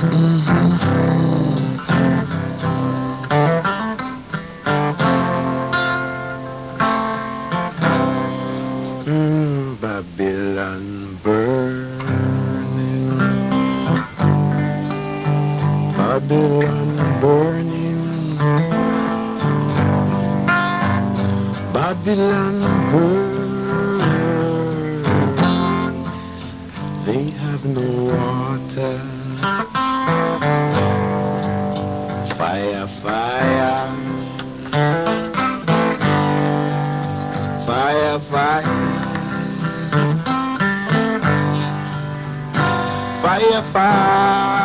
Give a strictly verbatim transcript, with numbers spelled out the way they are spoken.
Mm, Babylon burning, Babylon burning, Babylon burns. They have no water. Fire, fire, fire, fire. Fire, fire.